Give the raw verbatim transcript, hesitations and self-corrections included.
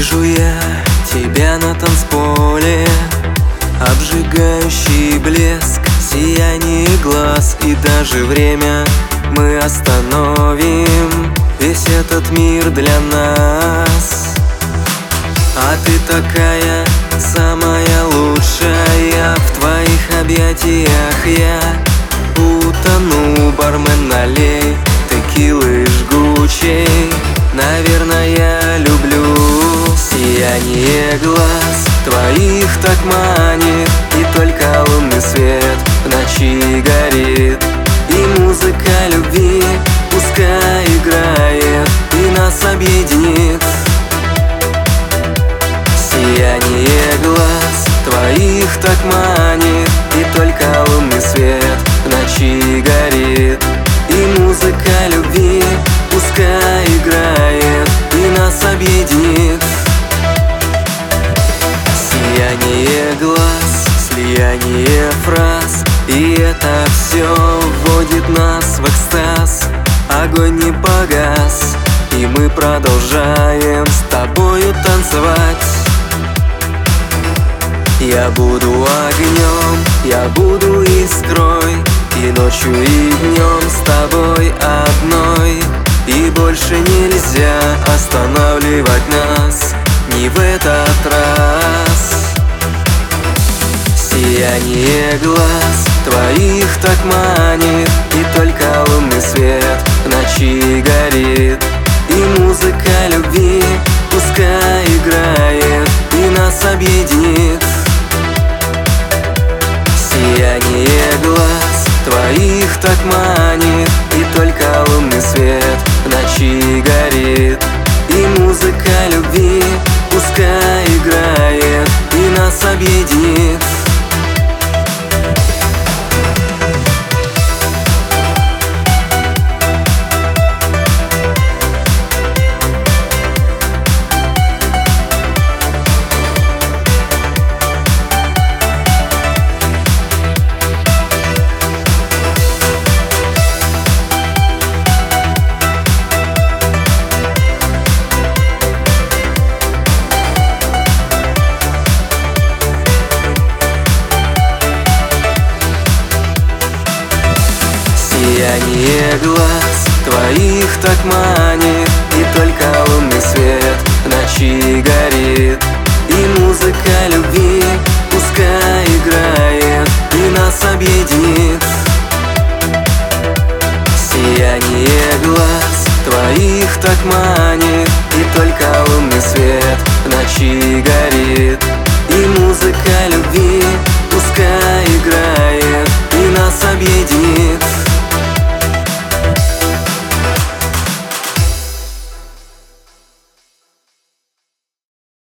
Вижу я тебя на танцполе, обжигающий блеск, сияние глаз. И даже время мы остановим, весь этот мир для нас. А ты такая самая лучшая, в твоих объятиях я утону. Бармен, налей текилы жгучей. Наверное, я люблю сияние глаз твоих, так манит. И только лунный свет в ночи горит, и музыка любви пускай играет и нас объединит. Сияние глаз твоих так манит, и только лунный свет в ночи горит, и музыка любви пускай играет и нас объединит. Сияние глаз, слияние фраз, и это все вводит нас в экстаз. Огонь не погас, и мы продолжаем с тобою танцевать. Я буду огнем, я буду искрой, и ночью, и днем с тобой одной. И больше нельзя останавливать нас, не в этот раз. Сияние глаз твоих так манит, и только лунный свет в ночи горит, и музыка любви пускай играет и нас объединит. Сияние глаз твоих так манит, и только лунный свет в ночи горит, и музыка любви пускай играет и нас объединит. Сияние глаз твоих так манит, и только лунный свет в ночи горит, и музыка любви пускай играет и нас объединит. Сияние глаз твоих так манит, и только